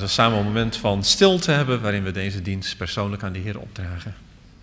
we samen een moment van stilte hebben waarin we deze dienst persoonlijk aan de Heer opdragen.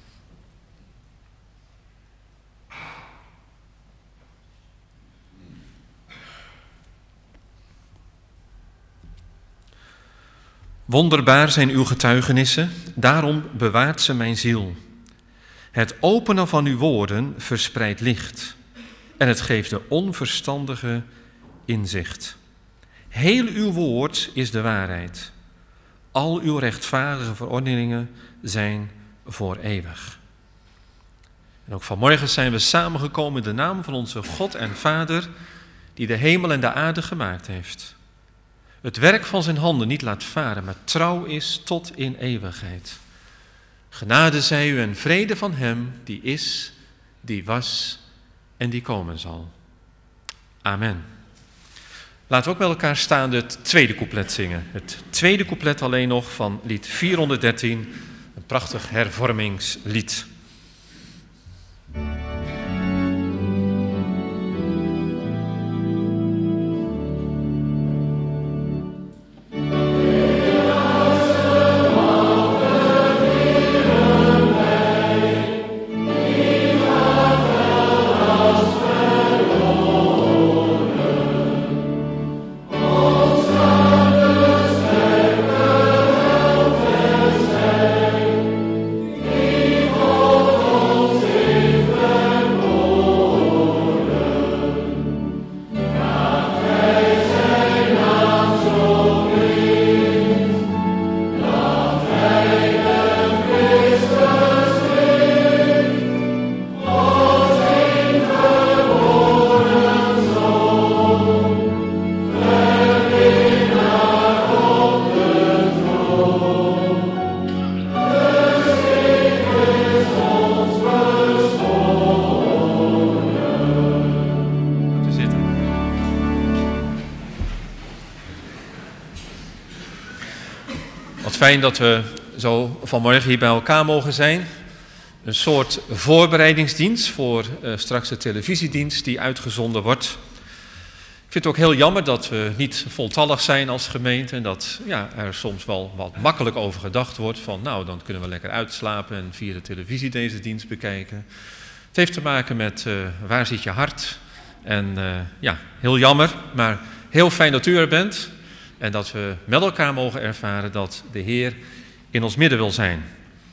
Wonderbaar zijn uw getuigenissen, daarom bewaart ze mijn ziel. Het openen van uw woorden verspreidt licht en het geeft de onverstandige inzicht. Heel uw woord is de waarheid. Al uw rechtvaardige verordeningen zijn voor eeuwig. En ook vanmorgen zijn we samengekomen in de naam van onze God en Vader, die de hemel en de aarde gemaakt heeft. Het werk van zijn handen niet laat varen, maar trouw is tot in eeuwigheid. Genade zij u en vrede van hem die is, die was en die komen zal. Amen. Laten we ook met elkaar staan het tweede couplet zingen. Het tweede couplet alleen nog van lied 413, een prachtig hervormingslied. Fijn dat we zo vanmorgen hier bij elkaar mogen zijn. Een soort voorbereidingsdienst voor straks de televisiedienst die uitgezonden wordt. Ik vind het ook heel jammer dat we niet voltallig zijn als gemeente. En dat er soms wel wat makkelijk over gedacht wordt. Van nou, dan kunnen we lekker uitslapen en via de televisie deze dienst bekijken. Het heeft te maken met waar zit je hart. En heel jammer, maar heel fijn dat u er bent. En dat we met elkaar mogen ervaren dat de Heer in ons midden wil zijn.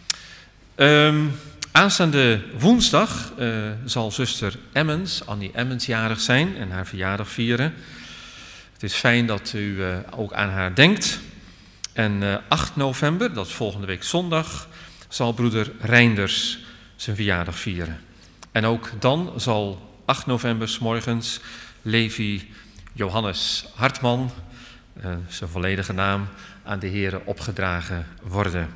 Aanstaande woensdag zal zuster Emmens, Annie Emmens, jarig zijn en haar verjaardag vieren. Het is fijn dat u ook aan haar denkt. En 8 november, dat is volgende week zondag, zal broeder Reinders zijn verjaardag vieren. En ook dan zal 8 november 's morgens Levi Johannes Hartman, zijn volledige naam, aan de Heere opgedragen worden.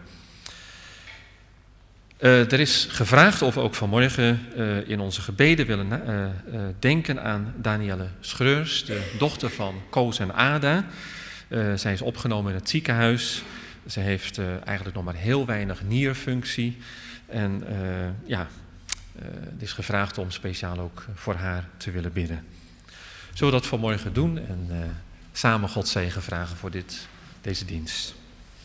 Er is gevraagd of we ook vanmorgen in onze gebeden willen denken aan Danielle Schreurs, de dochter van Koos en Ada. Zij is opgenomen in het ziekenhuis. Ze heeft eigenlijk nog maar heel weinig nierfunctie. En het is gevraagd om speciaal ook voor haar te willen bidden. Zullen we dat vanmorgen doen en samen God zegen vragen voor deze dienst.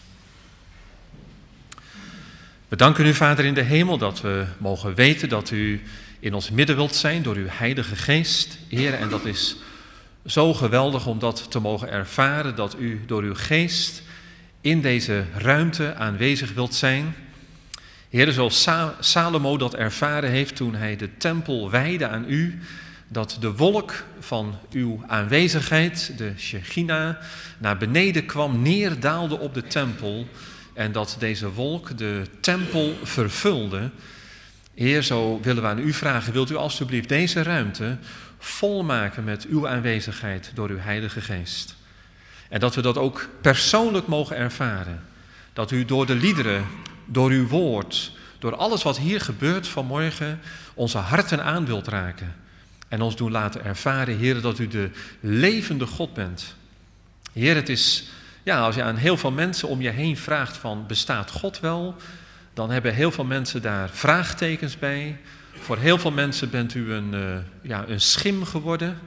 We danken u, Vader in de hemel, dat we mogen weten dat u in ons midden wilt zijn door uw Heilige Geest, Heer. En dat is zo geweldig om dat te mogen ervaren, dat u door uw Geest in deze ruimte aanwezig wilt zijn. Heer, zoals Salomo dat ervaren heeft toen hij de tempel wijdde aan u, dat de wolk van uw aanwezigheid, de Shechina, naar beneden kwam, neerdaalde op de tempel en dat deze wolk de tempel vervulde. Heer, zo willen we aan u vragen, wilt u alstublieft deze ruimte volmaken met uw aanwezigheid door uw Heilige Geest. En dat we dat ook persoonlijk mogen ervaren. Dat u door de liederen, door uw woord, door alles wat hier gebeurt vanmorgen, onze harten aan wilt raken. En ons doen laten ervaren, Heer, dat u de levende God bent. Heer, het is, als je aan heel veel mensen om je heen vraagt van, bestaat God wel? Dan hebben heel veel mensen daar vraagtekens bij. Voor heel veel mensen bent u een schim geworden.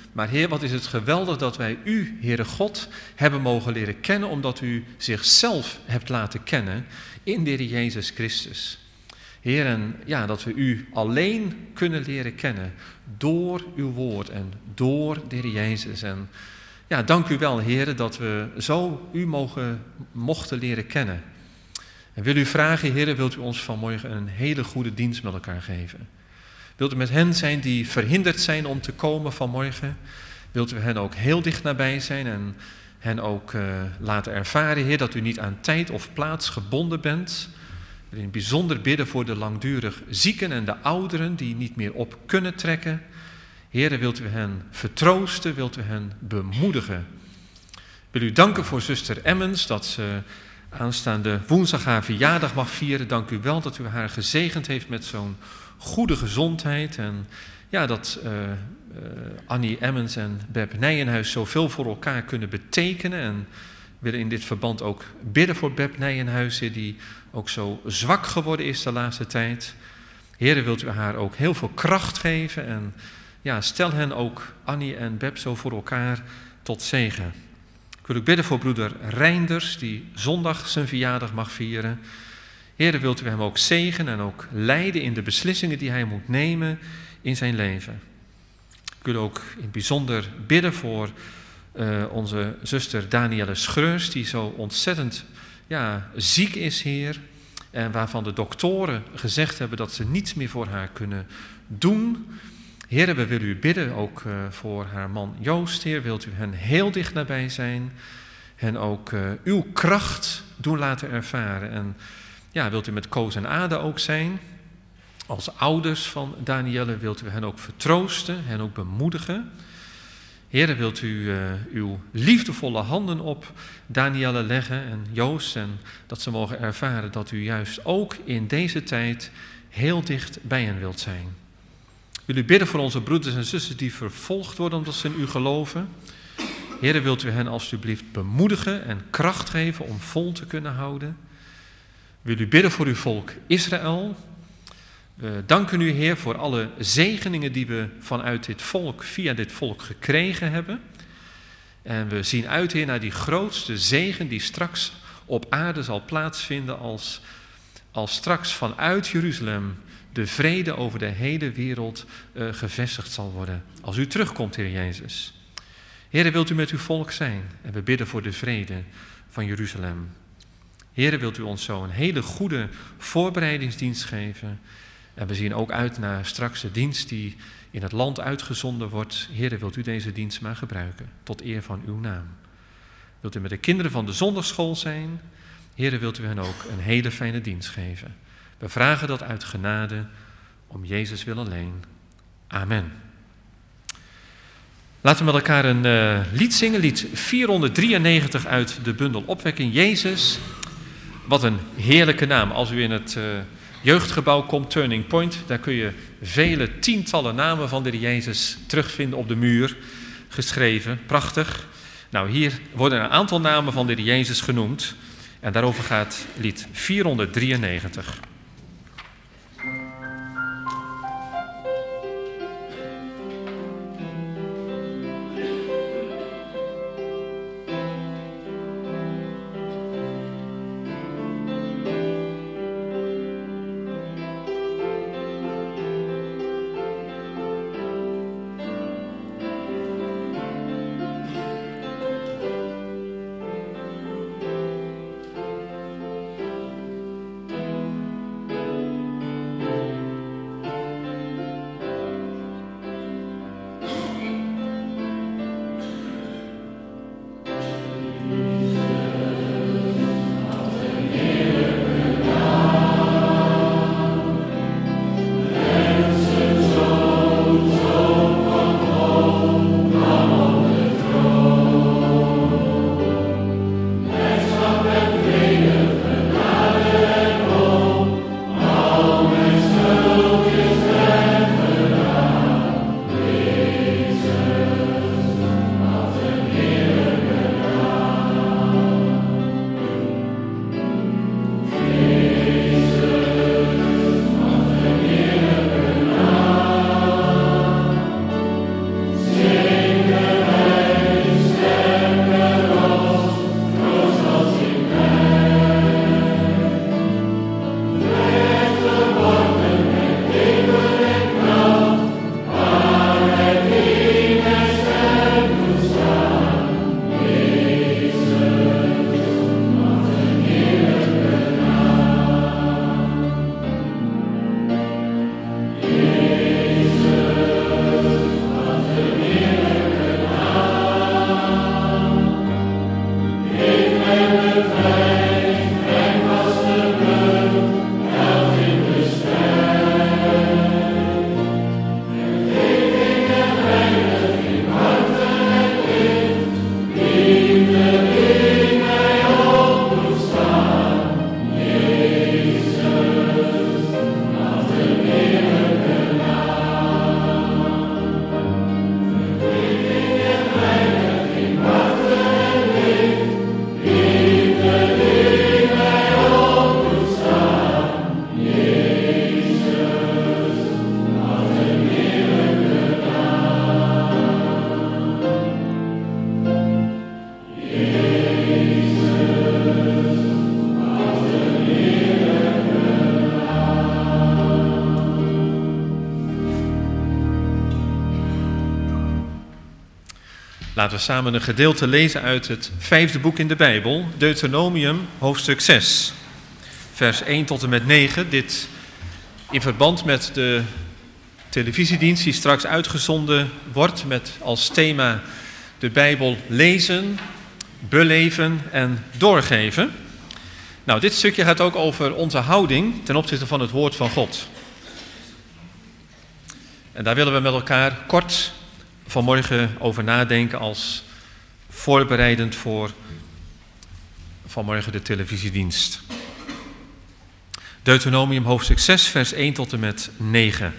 Maar Heer, wat is het geweldig dat wij u, Heere God, hebben mogen leren kennen, omdat u zichzelf hebt laten kennen in de Heer Jezus Christus. Heer, en ja, dat we u alleen kunnen leren kennen door uw woord en door de Heer Jezus. En ja, dank u wel, Heer, dat we zo u mochten leren kennen. En wil u vragen, Heer, wilt u ons vanmorgen een hele goede dienst met elkaar geven? Wilt u met hen zijn die verhinderd zijn om te komen vanmorgen? Wilt u hen ook heel dicht nabij zijn en hen ook laten ervaren, Heer, dat u niet aan tijd of plaats gebonden bent? Ik wil in het bijzonder bidden voor de langdurig zieken en de ouderen die niet meer op kunnen trekken. Heer, wilt u hen vertroosten, wilt u hen bemoedigen? Ik wil u danken voor zuster Emmens, dat ze aanstaande woensdag haar verjaardag mag vieren. Dank u wel dat u haar gezegend heeft met zo'n goede gezondheid. En ja, dat Annie Emmens en Beb Nijenhuis zoveel voor elkaar kunnen betekenen. En willen in dit verband ook bidden voor Beb Nijenhuis, die ook zo zwak geworden is de laatste tijd. Heere, wilt u haar ook heel veel kracht geven en ja, stel hen ook, Annie en Beb, zo voor elkaar tot zegen. Ik wil ook bidden voor broeder Reinders, die zondag zijn verjaardag mag vieren. Heere, wilt u hem ook zegenen en ook leiden in de beslissingen die hij moet nemen in zijn leven. Ik wil ook in het bijzonder bidden voor onze zuster Danielle Schreurs, die zo ontzettend ziek is, Heer. En waarvan de doktoren gezegd hebben dat ze niets meer voor haar kunnen doen. Heer, we willen u bidden ook voor haar man Joost, Heer. Wilt u hen heel dicht nabij zijn. Hen ook uw kracht doen laten ervaren. En ja, wilt u met Koos en Ada ook zijn. Als ouders van Danielle wilt u hen ook vertroosten, hen ook bemoedigen. Heer, wilt u uw liefdevolle handen op Danielle leggen en Joost. En dat ze mogen ervaren dat u juist ook in deze tijd heel dicht bij hen wilt zijn. Wil u bidden voor onze broeders en zusters die vervolgd worden omdat ze in u geloven. Heer, wilt u hen alstublieft bemoedigen en kracht geven om vol te kunnen houden. Wil u bidden voor uw volk Israël. We danken u, Heer, voor alle zegeningen die we vanuit dit volk, via dit volk gekregen hebben. En we zien uit, Heer, naar die grootste zegen die straks op aarde zal plaatsvinden als straks vanuit Jeruzalem de vrede over de hele wereld gevestigd zal worden. Als u terugkomt, Heer Jezus. Heer, wilt u met uw volk zijn? En we bidden voor de vrede van Jeruzalem. Heer, wilt u ons zo een hele goede voorbereidingsdienst geven? En we zien ook uit naar straks de dienst die in het land uitgezonden wordt. Heer, wilt u deze dienst maar gebruiken, tot eer van uw naam. Wilt u met de kinderen van de zondagschool zijn? Heer, wilt u hen ook een hele fijne dienst geven? We vragen dat uit genade, om Jezus wil alleen. Amen. Laten we met elkaar een lied zingen, lied 493 uit de bundel Opwekking Jezus. Wat een heerlijke naam. Als u in het jeugdgebouw komt, Turning Point, daar kun je vele tientallen namen van de Jezus terugvinden op de muur, geschreven. Prachtig. Nou, hier worden een aantal namen van de Jezus genoemd en daarover gaat lied 493. Laten we samen een gedeelte lezen uit het 5e boek in de Bijbel, Deuteronomium, hoofdstuk 6, vers 1 tot en met 9. Dit in verband met de televisiedienst die straks uitgezonden wordt met als thema de Bijbel lezen, beleven en doorgeven. Nou, dit stukje gaat ook over onze houding ten opzichte van het woord van God. En daar willen we met elkaar kort vanmorgen over nadenken als voorbereidend voor vanmorgen de televisiedienst. Deuteronomium hoofdstuk 6 vers 1 tot en met 9.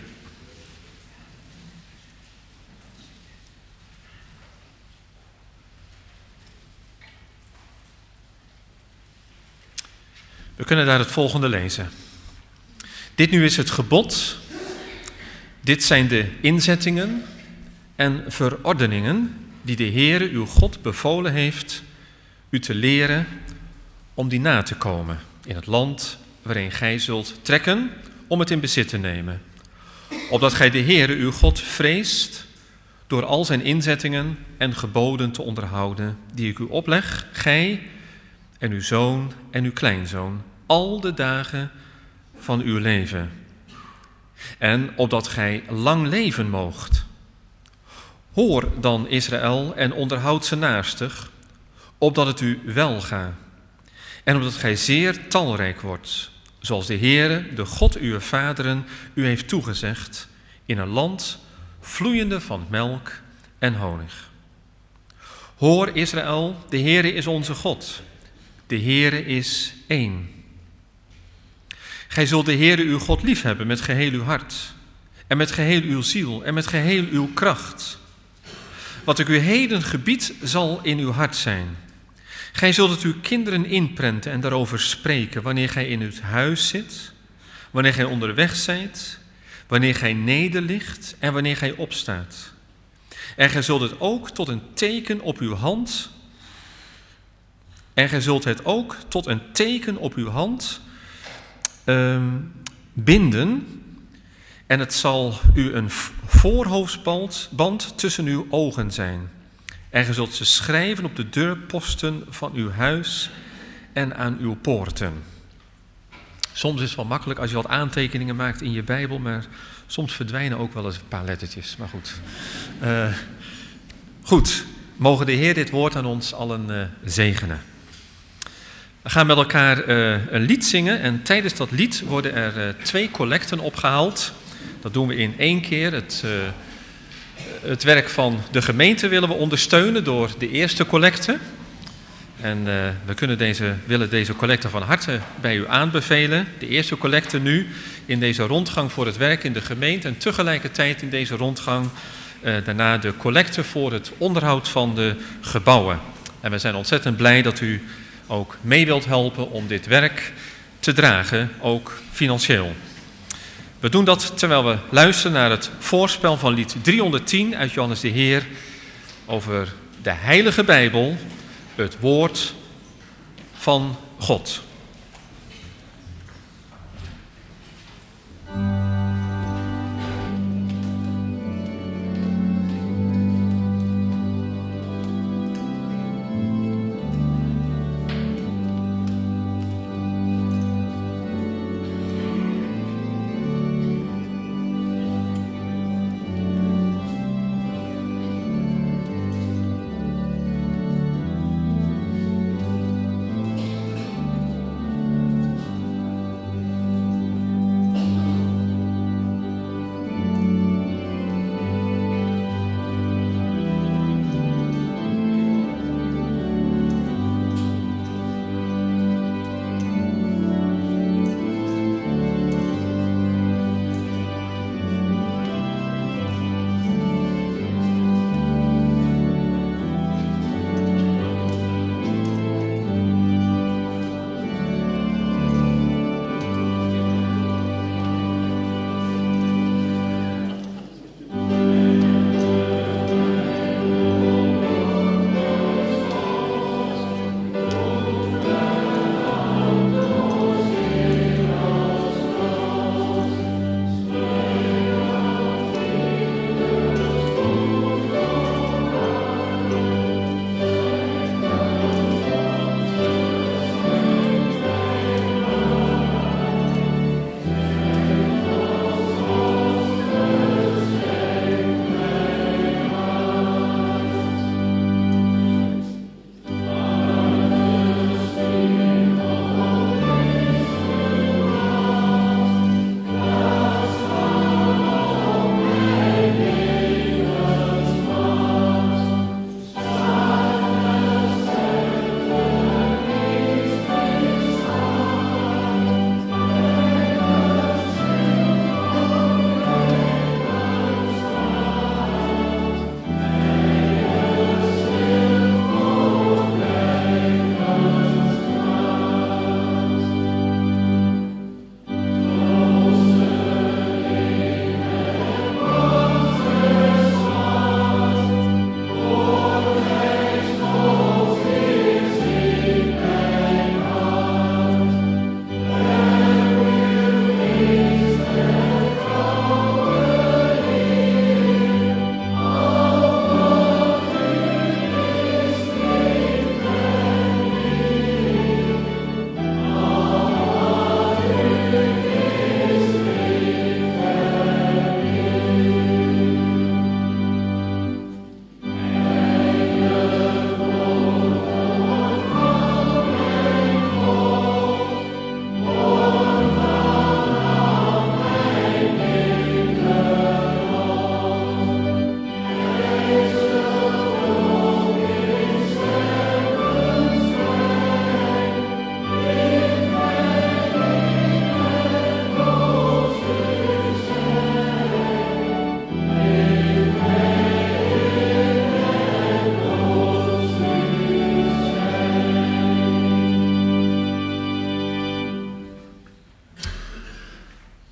We kunnen daar het volgende lezen. Dit nu is het gebod, dit zijn de inzettingen en verordeningen die de Heere uw God bevolen heeft u te leren om die na te komen in het land waarin gij zult trekken om het in bezit te nemen. Opdat gij de Heere uw God vreest door al zijn inzettingen en geboden te onderhouden die ik u opleg, gij en uw zoon en uw kleinzoon, al de dagen van uw leven. En opdat gij lang leven moogt. Hoor dan Israël en onderhoud ze naastig, opdat het u welga. En opdat gij zeer talrijk wordt, zoals de Heere, de God uw vaderen, u heeft toegezegd, in een land vloeiende van melk en honig. Hoor Israël, de Heere is onze God. De Heere is één. Gij zult de Heere uw God liefhebben met geheel uw hart, en met geheel uw ziel, en met geheel uw kracht. Wat ik u heden gebied, zal in uw hart zijn. Gij zult het uw kinderen inprenten en daarover spreken, wanneer gij in uw huis zit, wanneer gij onderweg zijt, wanneer gij nederligt en wanneer gij opstaat. En gij zult het ook tot een teken op uw hand, binden, en het zal u een voorhoofdsband tussen uw ogen zijn. En gij zult ze schrijven op de deurposten van uw huis en aan uw poorten. Soms is het wel makkelijk als je wat aantekeningen maakt in je Bijbel, maar soms verdwijnen ook wel eens een paar lettertjes. Maar goed. Goed, mogen de Heer dit woord aan ons allen zegenen. We gaan met elkaar een lied zingen en tijdens dat lied worden er 2 collecten opgehaald. Dat doen we in 1 keer. Het werk van de gemeente willen we ondersteunen door de eerste collecte. En we willen deze collecte van harte bij u aanbevelen. De eerste collecte nu in deze rondgang voor het werk in de gemeente en tegelijkertijd in deze rondgang daarna de collecte voor het onderhoud van de gebouwen. En we zijn ontzettend blij dat u ook mee wilt helpen om dit werk te dragen, ook financieel. We doen dat terwijl we luisteren naar het voorspel van lied 310 uit Johannes de Heer over de Heilige Bijbel, het woord van God.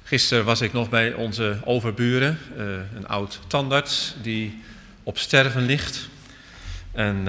Gisteren was ik nog bij onze overburen, een oud tandarts die op sterven ligt. En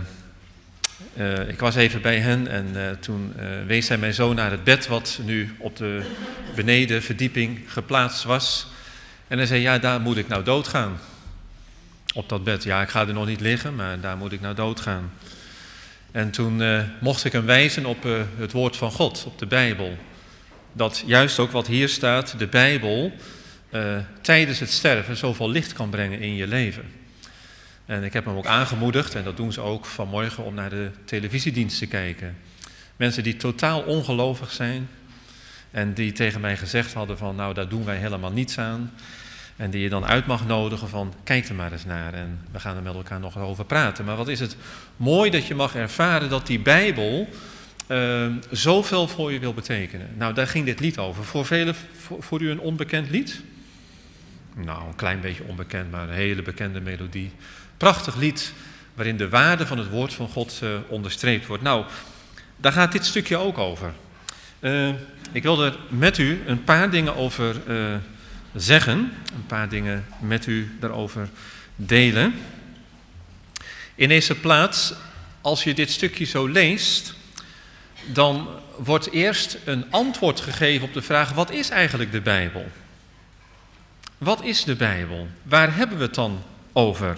ik was even bij hen en toen wees hij mij zo naar het bed wat nu op de benedenverdieping geplaatst was. En hij zei, ja, daar moet ik nou doodgaan. Op dat bed. Ja, ik ga er nog niet liggen, maar daar moet ik nou doodgaan. En toen mocht ik hem wijzen op het woord van God, op de Bijbel. Dat juist ook wat hier staat, de Bijbel, tijdens het sterven zoveel licht kan brengen in je leven. En ik heb hem ook aangemoedigd, en dat doen ze ook vanmorgen, om naar de televisiedienst te kijken. Mensen die totaal ongelovig zijn en die tegen mij gezegd hadden van, nou, daar doen wij helemaal niets aan. En die je dan uit mag nodigen van, kijk er maar eens naar en we gaan er met elkaar nog over praten. Maar wat is het mooi dat je mag ervaren dat die Bijbel zoveel voor je wil betekenen. Nou, daar ging dit lied over. Voor velen, voor u een onbekend lied? Nou, een klein beetje onbekend, maar een hele bekende melodie. Prachtig lied waarin de waarde van het woord van God onderstreept wordt. Nou, daar gaat dit stukje ook over. Ik wil er met u een paar dingen over zeggen. Een paar dingen met u daarover delen. In eerste plaats, als je dit stukje zo leest, dan wordt eerst een antwoord gegeven op de vraag, wat is eigenlijk de Bijbel? Wat is de Bijbel? Waar hebben we het dan over?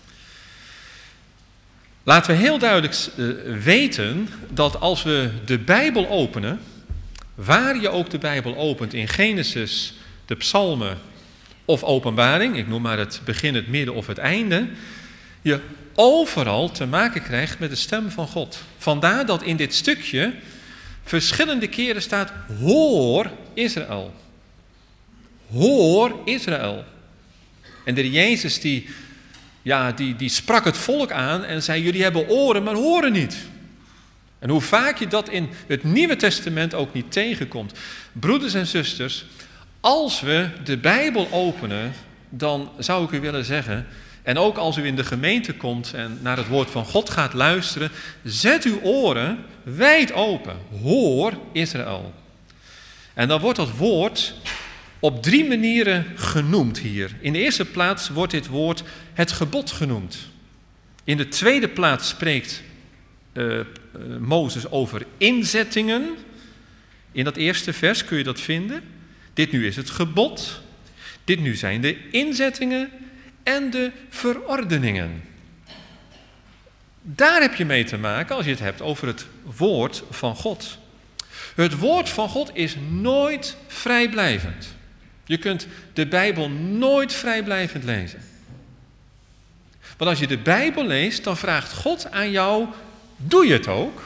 Laten we heel duidelijk weten dat als we de Bijbel openen, waar je ook de Bijbel opent, in Genesis, de Psalmen of Openbaring, ik noem maar het begin, het midden of het einde, je overal te maken krijgt met de stem van God. Vandaar dat in dit stukje verschillende keren staat, hoor Israël. Hoor Israël. En de Jezus die sprak het volk aan en zei, jullie hebben oren, maar horen niet. En hoe vaak je dat in het Nieuwe Testament ook niet tegenkomt. Broeders en zusters, als we de Bijbel openen, dan zou ik u willen zeggen, en ook als u in de gemeente komt en naar het woord van God gaat luisteren, zet uw oren wijd open. Hoor Israël. En dan wordt dat woord op 3 manieren genoemd hier. In de eerste plaats wordt dit woord het gebod genoemd. In de tweede plaats spreekt Mozes over inzettingen. In dat eerste vers kun je dat vinden. Dit nu is het gebod. Dit nu zijn de inzettingen en de verordeningen. Daar heb je mee te maken als je het hebt over het woord van God. Het woord van God is nooit vrijblijvend. Je kunt de Bijbel nooit vrijblijvend lezen. Want als je de Bijbel leest, dan vraagt God aan jou, doe je het ook?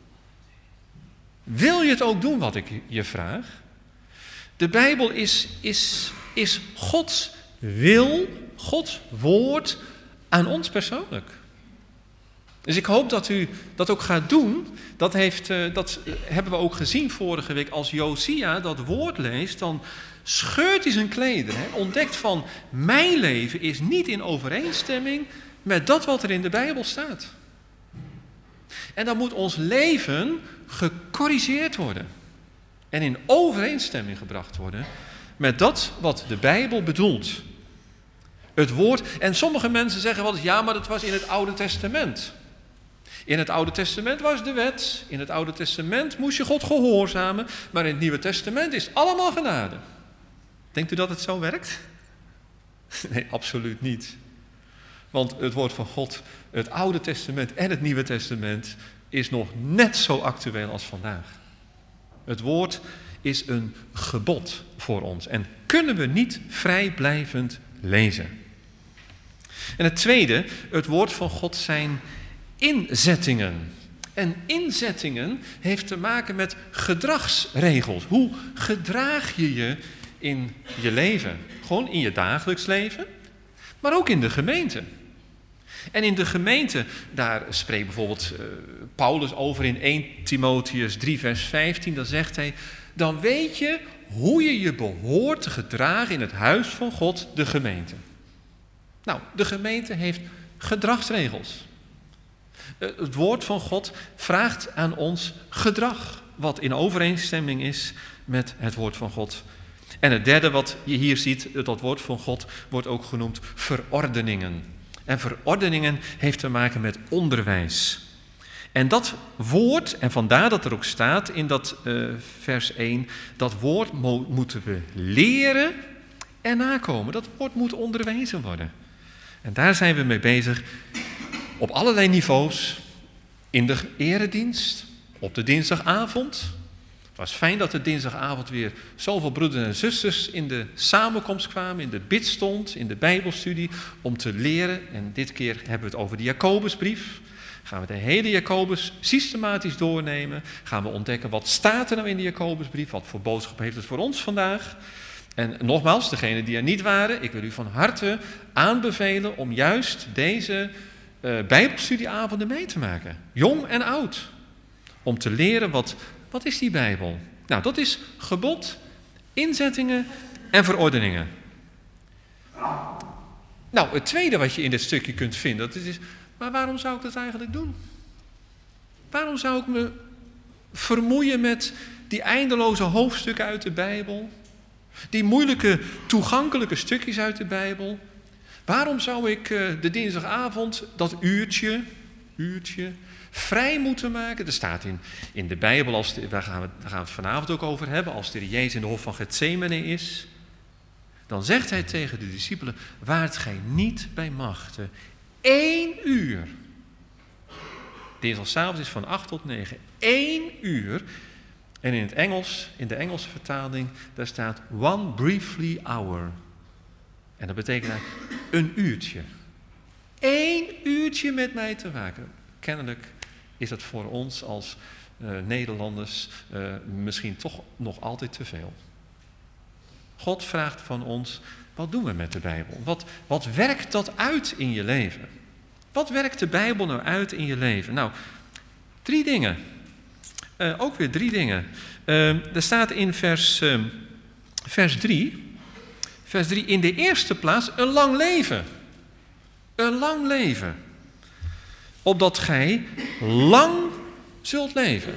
Wil je het ook doen wat ik je vraag? De Bijbel is Gods wil, Gods woord aan ons persoonlijk. Dus ik hoop dat u dat ook gaat doen. Dat hebben we ook gezien vorige week. Als Josia dat woord leest, dan scheurt hij zijn klederen. Ontdekt van, mijn leven is niet in overeenstemming met dat wat er in de Bijbel staat. En dan moet ons leven gecorrigeerd worden. En in overeenstemming gebracht worden met dat wat de Bijbel bedoelt. Het woord, en sommige mensen zeggen wel eens, ja, maar dat was in het Oude Testament. In het Oude Testament was de wet, in het Oude Testament moest je God gehoorzamen, maar in het Nieuwe Testament is allemaal genade. Denkt u dat het zo werkt? Nee, absoluut niet. Want het woord van God, het Oude Testament en het Nieuwe Testament is nog net zo actueel als vandaag. Het woord is een gebod voor ons en kunnen we niet vrijblijvend lezen. En het tweede, het woord van God zijn inzettingen. En inzettingen heeft te maken met gedragsregels. Hoe gedraag je je in je leven? Gewoon in je dagelijks leven, maar ook in de gemeente. En in de gemeente, daar spreekt bijvoorbeeld Paulus over in 1 Timotheüs 3 vers 15. Dan zegt hij, dan weet je hoe je je behoort te gedragen in het huis van God, de gemeente. Nou, de gemeente heeft gedragsregels. Het woord van God vraagt aan ons gedrag, wat in overeenstemming is met het woord van God. En het derde wat je hier ziet, dat woord van God, wordt ook genoemd verordeningen. En verordeningen heeft te maken met onderwijs. En dat woord, en vandaar dat er ook staat in dat vers 1, dat woord moeten we leren en nakomen. Dat woord moet onderwezen worden. En daar zijn we mee bezig op allerlei niveaus. In de eredienst, op de dinsdagavond. Het was fijn dat er dinsdagavond weer zoveel broeders en zusters in de samenkomst kwamen, in de bidstond, in de Bijbelstudie, om te leren. En dit keer hebben we het over de Jacobusbrief. Gaan we de hele Jacobus systematisch doornemen. Gaan we ontdekken wat staat er nou in de Jacobusbrief, wat voor boodschap heeft het voor ons vandaag. En nogmaals, degenen die er niet waren, ik wil u van harte aanbevelen om juist deze Bijbelstudieavonden mee te maken. Jong en oud. Om te leren wat is die Bijbel? Nou, dat is gebod, inzettingen en verordeningen. Nou, het tweede wat je in dit stukje kunt vinden, dat is, maar waarom zou ik dat eigenlijk doen? Waarom zou ik me vermoeien met die eindeloze hoofdstukken uit de Bijbel? Die moeilijke, toegankelijke stukjes uit de Bijbel? Waarom zou ik de dinsdagavond dat uurtje vrij moeten maken? Er staat in de Bijbel, daar gaan we het vanavond ook over hebben, als de Jezus in de hof van Getsemane is, dan zegt hij tegen de discipelen, waart gij niet bij machte 1 uur. Dinsdagavond is van 8 tot 9. 1 uur. En in het Engels, in de Engelse vertaling, daar staat one briefly hour. En dat betekent eigenlijk een uurtje. 1 uurtje met mij te waken. Kennelijk is dat voor ons als Nederlanders misschien toch nog altijd te veel. God vraagt van ons, wat doen we met de Bijbel? Wat werkt dat uit in je leven? Wat werkt de Bijbel nou uit in je leven? Nou, 3 dingen. Ook weer 3 dingen. Er staat in vers 3... Vers 3, in de eerste plaats een lang leven. Een lang leven. Opdat gij lang zult leven.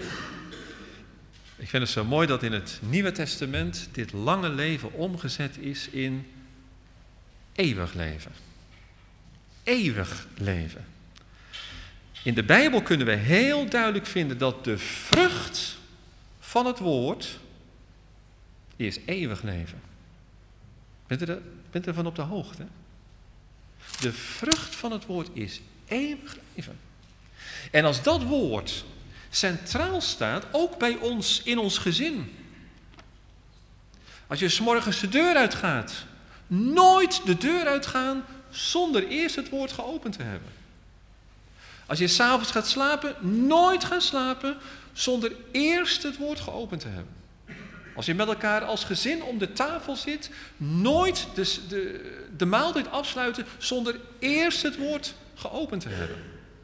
Ik vind het zo mooi dat in het Nieuwe Testament dit lange leven omgezet is in eeuwig leven. Eeuwig leven. In de Bijbel kunnen we heel duidelijk vinden dat de vrucht van het woord is eeuwig leven. Bent u ervan op de hoogte? De vrucht van het woord is eeuwig leven. En als dat woord centraal staat, ook bij ons in ons gezin. Als je 's morgens de deur uitgaat, nooit de deur uitgaan zonder eerst het woord geopend te hebben. Als je 's avonds gaat slapen, nooit gaan slapen zonder eerst het woord geopend te hebben. Als je met elkaar als gezin om de tafel zit, nooit de maaltijd afsluiten zonder eerst het woord geopend te hebben.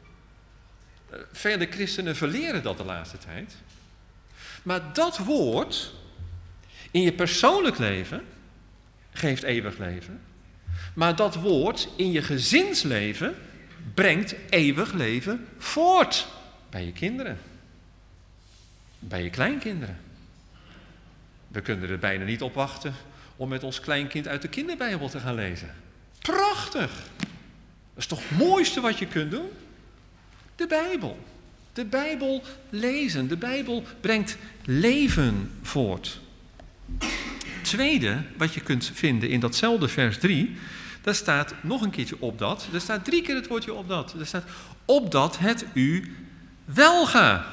Vele christenen verleren dat de laatste tijd. Maar dat woord in je persoonlijk leven geeft eeuwig leven. Maar dat woord in je gezinsleven brengt eeuwig leven voort. Bij je kinderen. Bij je kleinkinderen. We kunnen er bijna niet op wachten om met ons kleinkind uit de kinderbijbel te gaan lezen. Prachtig! Dat is toch het mooiste wat je kunt doen? De Bijbel. De Bijbel lezen. De Bijbel brengt leven voort. Tweede, wat je kunt vinden in datzelfde vers 3, daar staat nog een keertje opdat. Er staat 3 keer het woordje opdat. Er staat opdat het u welga.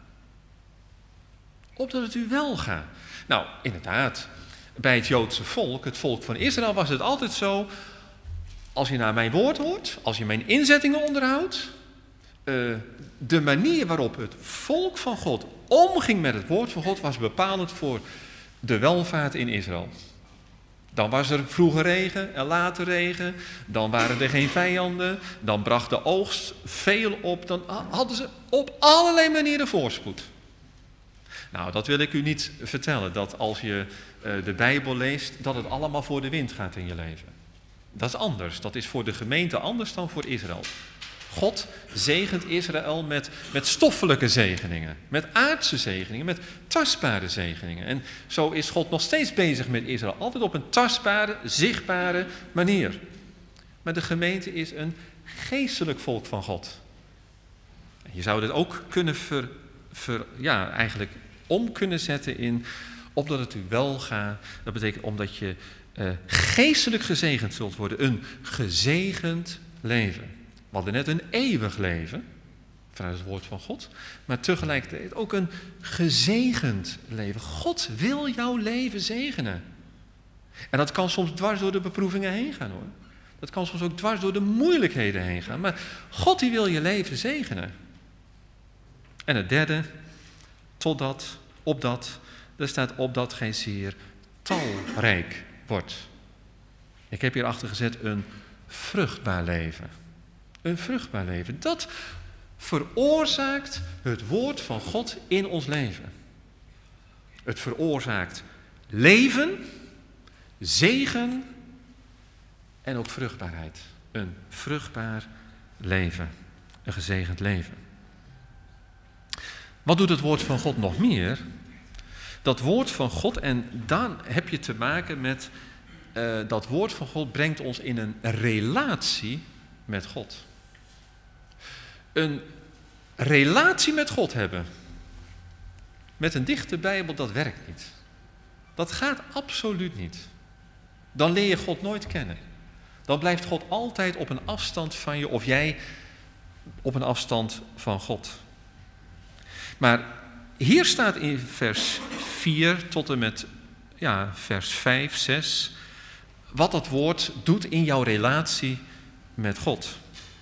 Opdat het u welga. Nou, inderdaad, bij het Joodse volk, het volk van Israël, was het altijd zo, als je naar mijn woord hoort, als je mijn inzettingen onderhoudt, de manier waarop het volk van God omging met het woord van God was bepalend voor de welvaart in Israël. Dan was er vroege regen en late regen, dan waren er geen vijanden, dan bracht de oogst veel op, dan hadden ze op allerlei manieren voorspoed. Nou, dat wil ik u niet vertellen, dat als je de Bijbel leest, dat het allemaal voor de wind gaat in je leven. Dat is anders, dat is voor de gemeente anders dan voor Israël. God zegent Israël met stoffelijke zegeningen, met aardse zegeningen, met tastbare zegeningen. En zo is God nog steeds bezig met Israël, altijd op een tastbare, zichtbare manier. Maar de gemeente is een geestelijk volk van God. Je zou dit ook kunnen eigenlijk om kunnen zetten in, opdat het u wel gaat. Dat betekent omdat je geestelijk gezegend zult worden. Een gezegend leven. We hadden net een eeuwig leven, vanuit het woord van God. Maar tegelijkertijd ook een gezegend leven. God wil jouw leven zegenen. En dat kan soms dwars door de beproevingen heen gaan, hoor. Dat kan soms ook dwars door de moeilijkheden heen gaan. Maar God die wil je leven zegenen. En het derde, er staat opdat gij zeer talrijk wordt. Ik heb hierachter gezet een vruchtbaar leven. Een vruchtbaar leven. Dat veroorzaakt het woord van God in ons leven. Het veroorzaakt leven, zegen en ook vruchtbaarheid. Een vruchtbaar leven. Een gezegend leven. Wat doet het woord van God nog meer? Dat woord van God, en dan heb je te maken met dat woord van God brengt ons in een relatie met God. Een relatie met God hebben. Met een dichte Bijbel, dat werkt niet. Dat gaat absoluut niet. Dan leer je God nooit kennen. Dan blijft God altijd op een afstand van je, of jij op een afstand van God. Maar hier staat in vers 4 tot en met vers 5, 6... wat dat woord doet in jouw relatie met God.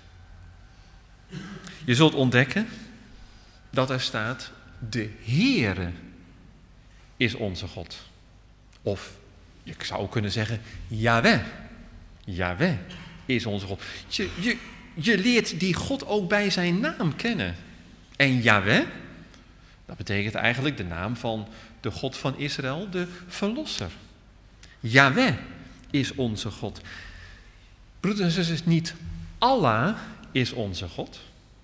Je zult ontdekken dat er staat, de Heere is onze God. Of, ik zou kunnen zeggen, Yahweh. Yahweh is onze God. Je leert die God ook bij zijn naam kennen. En Yahweh, dat betekent eigenlijk de naam van de God van Israël, de Verlosser. Yahweh is onze God. Broeders en zusters, niet Allah is onze God.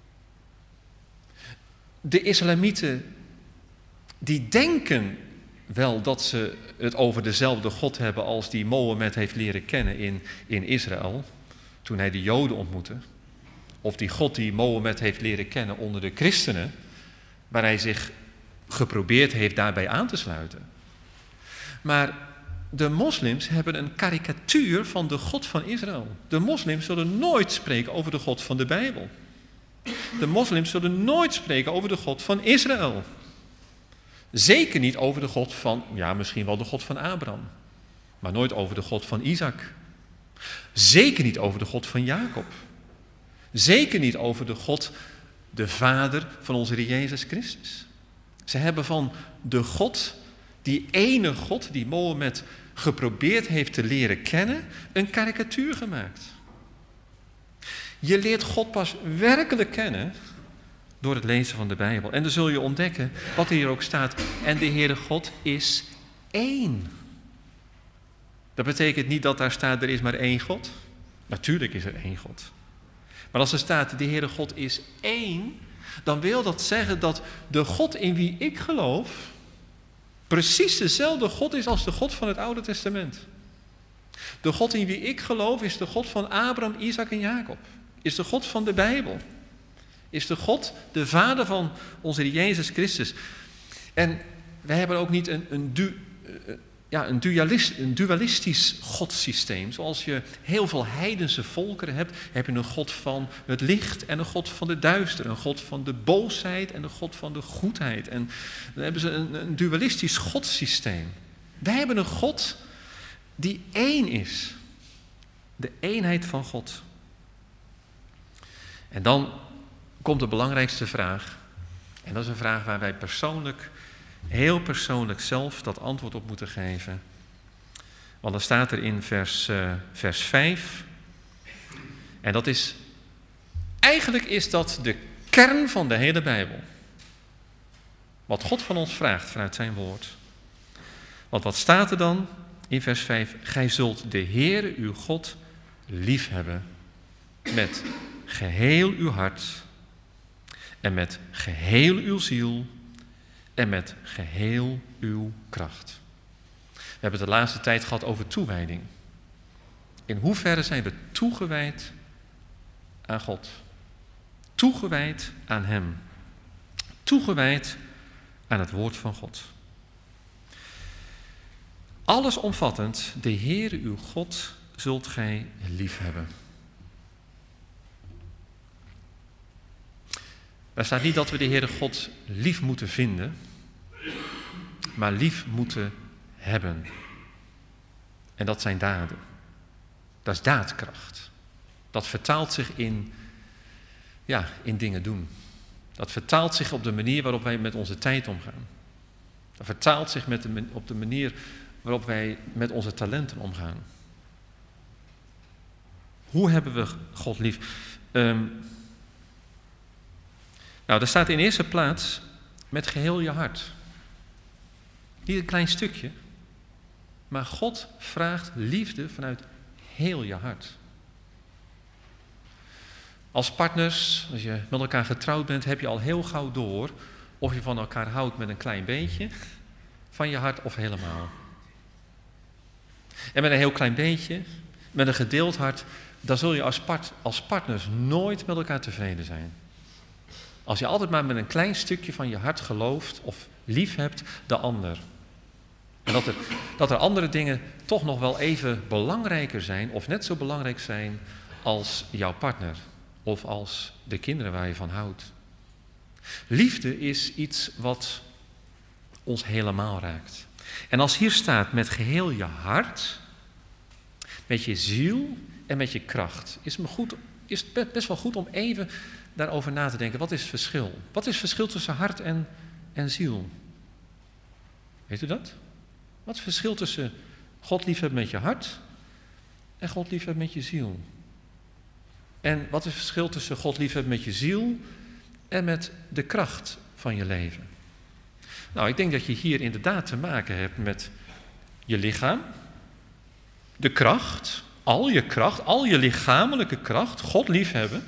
De islamieten, die denken wel dat ze het over dezelfde God hebben als die Mohammed heeft leren kennen in Israël, toen hij de Joden ontmoette. Of die God die Mohammed heeft leren kennen onder de christenen, waar hij zich geprobeerd heeft daarbij aan te sluiten. Maar de moslims hebben een karikatuur van de God van Israël. De moslims zullen nooit spreken over de God van de Bijbel. De moslims zullen nooit spreken over de God van Israël. Zeker niet over de God van, misschien wel de God van Abraham. Maar nooit over de God van Isaac. Zeker niet over de God van Jacob. Zeker niet over de God, de Vader van onze Heer Jezus Christus. Ze hebben van de God, die ene God die Mohammed geprobeerd heeft te leren kennen, een karikatuur gemaakt. Je leert God pas werkelijk kennen door het lezen van de Bijbel. En dan zul je ontdekken wat hier ook staat. En de Heere God is één. Dat betekent niet dat daar staat, er is maar één God. Natuurlijk is er één God. Maar als er staat, de Heere God is één, dan wil dat zeggen dat de God in wie ik geloof precies dezelfde God is als de God van het Oude Testament. De God in wie ik geloof is de God van Abraham, Isaac en Jacob. Is de God van de Bijbel. Is de God, de Vader van onze Heer Jezus Christus. En wij hebben ook niet een dualistisch godssysteem. Zoals je heel veel heidense volkeren hebt, heb je een God van het licht en een God van de duister. Een God van de boosheid en een God van de goedheid. En dan hebben ze een dualistisch godssysteem. Wij hebben een God die één is. De eenheid van God. En dan komt de belangrijkste vraag. En dat is een vraag waar wij heel persoonlijk zelf dat antwoord op moeten geven. Want dan staat er in vers 5. En dat is, eigenlijk is dat de kern van de hele Bijbel. Wat God van ons vraagt vanuit zijn woord. Want wat staat er dan in vers 5? Gij zult de Heere uw God liefhebben met geheel uw hart en met geheel uw ziel en met geheel uw kracht. We hebben het de laatste tijd gehad over toewijding. In hoeverre zijn we toegewijd aan God? Toegewijd aan Hem. Toegewijd aan het woord van God. Allesomvattend, de Heere uw God zult gij liefhebben. Daar staat niet dat we de Heere God lief moeten vinden, maar lief moeten hebben. En dat zijn daden. Dat is daadkracht. Dat vertaalt zich in dingen doen. Dat vertaalt zich op de manier waarop wij met onze tijd omgaan. Dat vertaalt zich op de manier waarop wij met onze talenten omgaan. Hoe hebben we God lief? Er staat in eerste plaats met geheel je hart. Niet een klein stukje, maar God vraagt liefde vanuit heel je hart. Als partners, als je met elkaar getrouwd bent, heb je al heel gauw door of je van elkaar houdt met een klein beetje van je hart of helemaal. En met een heel klein beetje, met een gedeeld hart, dan zul je als partners nooit met elkaar tevreden zijn. Als je altijd maar met een klein stukje van je hart gelooft of lief hebt de ander. En dat er andere dingen toch nog wel even belangrijker zijn of net zo belangrijk zijn als jouw partner of als de kinderen waar je van houdt. Liefde is iets wat ons helemaal raakt. En als hier staat met geheel je hart, met je ziel en met je kracht, is het best wel goed om even daarover na te denken. Wat is het verschil? Wat is het verschil tussen hart en ziel? Weet u dat? Wat is het verschil tussen God liefhebben met je hart en God liefhebben met je ziel? En wat is het verschil tussen God liefhebben met je ziel en met de kracht van je leven? Nou, ik denk dat je hier inderdaad te maken hebt met je lichaam, de kracht, al je lichamelijke kracht, God liefhebben.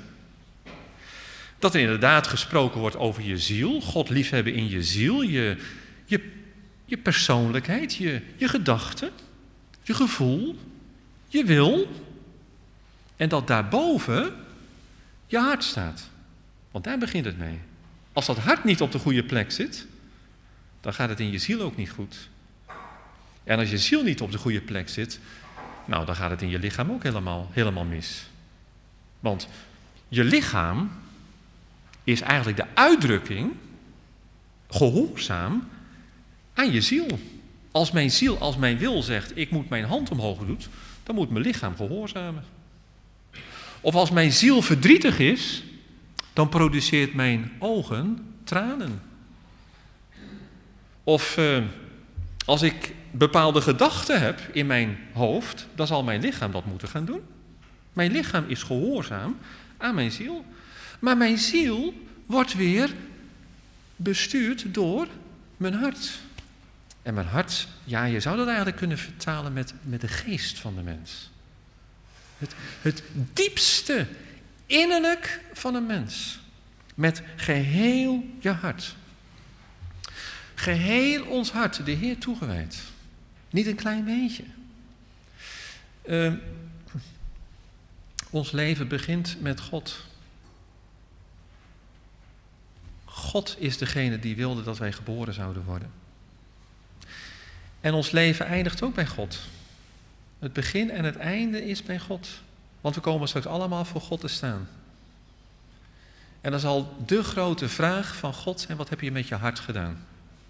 Dat er inderdaad gesproken wordt over je ziel, God liefhebben in je ziel, je persoonlijkheid, je gedachten, je gevoel, je wil. En dat daarboven je hart staat. Want daar begint het mee. Als dat hart niet op de goede plek zit, dan gaat het in je ziel ook niet goed. En als je ziel niet op de goede plek zit, nou, dan gaat het in je lichaam ook helemaal mis. Want je lichaam is eigenlijk de uitdrukking, gehoorzaam, aan je ziel. Als mijn ziel, als mijn wil zegt, ik moet mijn hand omhoog doen, dan moet mijn lichaam gehoorzamen. Of als mijn ziel verdrietig is, dan produceert mijn ogen tranen. Of als ik bepaalde gedachten heb in mijn hoofd, dan zal mijn lichaam dat moeten gaan doen. Mijn lichaam is gehoorzaam aan mijn ziel. Maar mijn ziel wordt weer bestuurd door mijn hart. En mijn hart, ja, je zou dat eigenlijk kunnen vertalen met de geest van de mens. Het diepste innerlijk van een mens. Met geheel je hart. Geheel ons hart, de Heer toegewijd. Niet een klein beetje. Ons leven begint met God. God is degene die wilde dat wij geboren zouden worden. En ons leven eindigt ook bij God. Het begin en het einde is bij God. Want we komen straks allemaal voor God te staan. En dan zal de grote vraag van God zijn, wat heb je met je hart gedaan?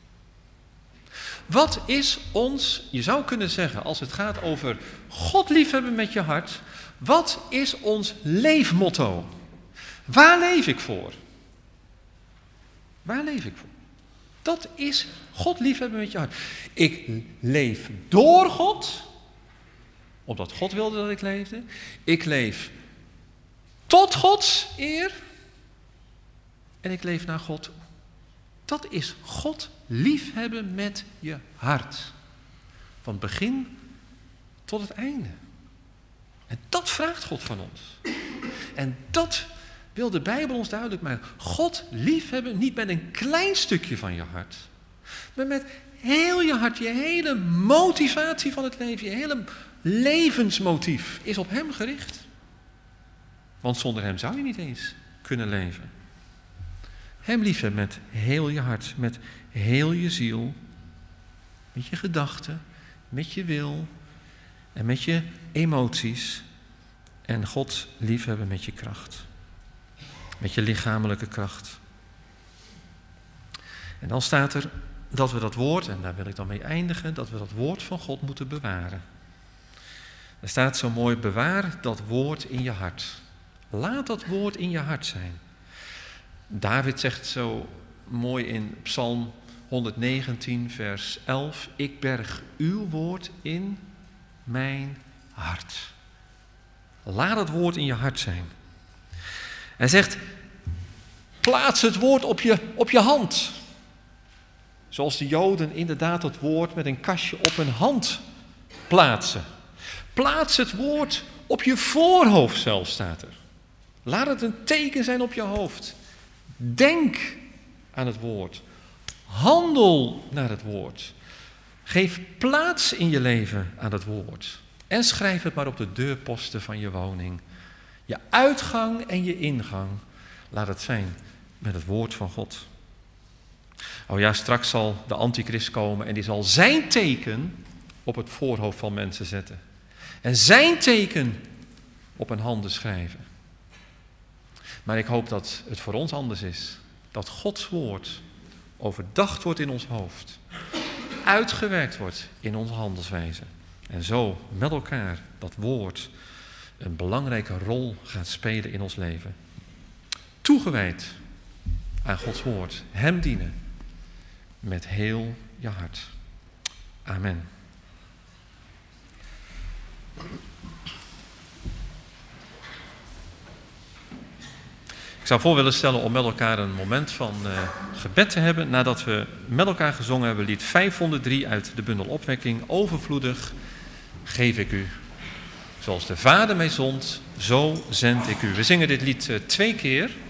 Wat is ons, je zou kunnen zeggen, als het gaat over God liefhebben met je hart, wat is ons leefmotto? Waar leef ik voor? Waar leef ik voor? Dat is God liefhebben met je hart. Ik leef door God, omdat God wilde dat ik leefde. Ik leef tot Gods eer. En ik leef naar God. Dat is God liefhebben met je hart. Van het begin tot het einde. En dat vraagt God van ons. En dat wil de Bijbel ons duidelijk maken. God liefhebben niet met een klein stukje van je hart, maar met heel je hart, je hele motivatie van het leven, je hele levensmotief is op hem gericht. Want zonder hem zou je niet eens kunnen leven. Hem liefhebben met heel je hart, met heel je ziel, met je gedachten, met je wil en met je emoties. En God liefhebben met je kracht, met je lichamelijke kracht. En dan staat er dat we dat woord, en daar wil ik dan mee eindigen, dat we dat woord van God moeten bewaren. Er staat zo mooi, bewaar dat woord in je hart. Laat dat woord in je hart zijn. David zegt zo mooi in Psalm 119, vers 11, ik berg uw woord in mijn hart. Laat het woord in je hart zijn. Hij zegt, plaats het woord op je hand. Zoals de Joden inderdaad het woord met een kastje op hun hand plaatsen. Plaats het woord op je voorhoofd zelfs, staat er. Laat het een teken zijn op je hoofd. Denk aan het woord. Handel naar het woord. Geef plaats in je leven aan het woord. En schrijf het maar op de deurposten van je woning. Je uitgang en je ingang. Laat het zijn met het woord van God. Oh ja, straks zal de antichrist komen en die zal zijn teken op het voorhoofd van mensen zetten. En zijn teken op hun handen schrijven. Maar ik hoop dat het voor ons anders is. Dat Gods woord overdacht wordt in ons hoofd. Uitgewerkt wordt in onze handelswijze. En zo met elkaar dat woord een belangrijke rol gaat spelen in ons leven. Toegewijd aan Gods woord. Hem dienen. Met heel je hart. Amen. Ik zou voor willen stellen om met elkaar een moment van gebed te hebben. Nadat we met elkaar gezongen hebben lied 503 uit de bundel Opwekking. Overvloedig geef ik u. Zoals de Vader mij zond, zo zend ik u. We zingen dit lied 2 keer.